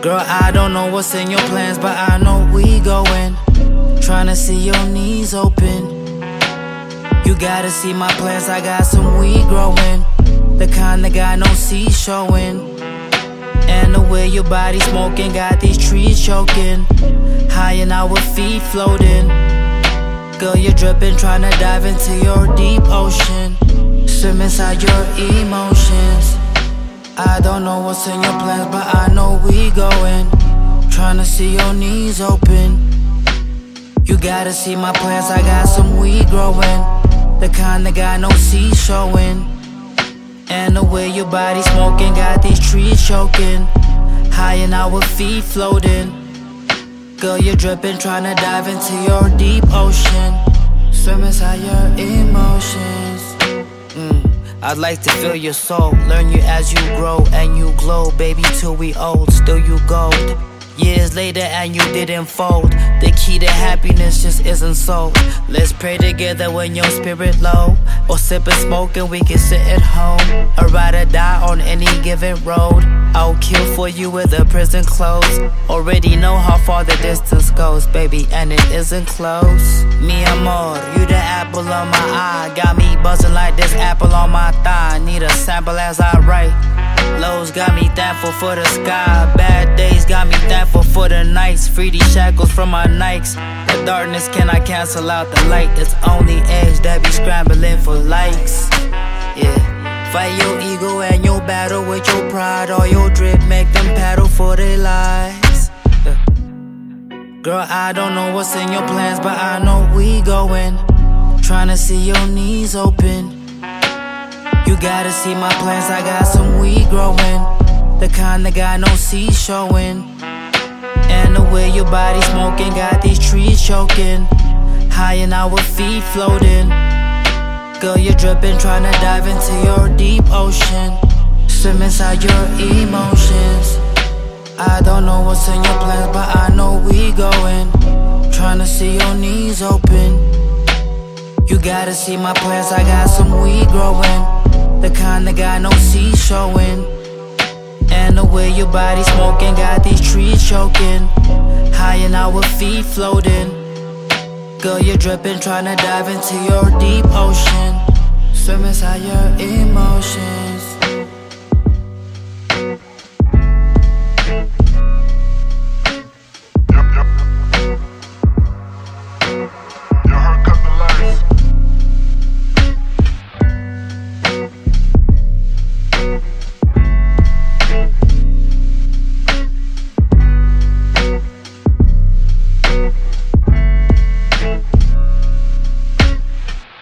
Girl, I don't know what's in your plans, but I know we going. Tryna see your knees open. You gotta see my plants, I got some weed growing. The kind that got no seeds showing. And the way your body smoking got these trees choking. High and our feet floating. Girl, you're dripping, tryna dive into your deep ocean. Swim inside your emotions. I don't know what's in your plans, but I know we going. Tryna see your knees open. You gotta see my plants, I got some weed growing. The kind that got no seeds showing. And the way your body smoking got these trees choking. High and our feet floating. Girl, you're dripping, tryna dive into your deep ocean. Swim inside your emotions. I'd like to feel your soul, learn you as you grow and you glow. Baby, till we old, still you gold. Years later and you didn't fold. The key to happiness just isn't sold. Let's pray together when your spirit low. Or sip and smoke and we can sit at home. Or ride or die on any given road. I'll kill for you with the prison clothes. Already know how far the distance goes, baby, and it isn't close. Mi amor, you the apple on my eye. Got me buzzing like this apple on my thigh. Need a sample as I write. Lows got me thankful for the sky. Bad days got me thankful for the nights. Free these shackles from my Nikes. The darkness cannot cancel out the light. It's only edge that be scrambling for likes. Yeah. Fight your ego and your battle with your pride. All your drip make them paddle for their lives. Yeah. Girl, I don't know what's in your plans, but I know we going. Tryna see your knees open. You gotta see my plants, I got some weed growing. The kind that got no seeds showing. And the way your body smoking got these trees choking. High and our feet floating. Girl, you're dripping, tryna dive into your deep ocean. Swim inside your emotions. I don't know what's in your plans, but I know we going. Tryna see your knees open. You gotta see my plants, I got some weed growing. The kind that got no seeds showing. And the way your body smoking got these trees choking. High and our feet floating. Girl, you're dripping, tryna dive into your deep ocean. Swim inside your emotions.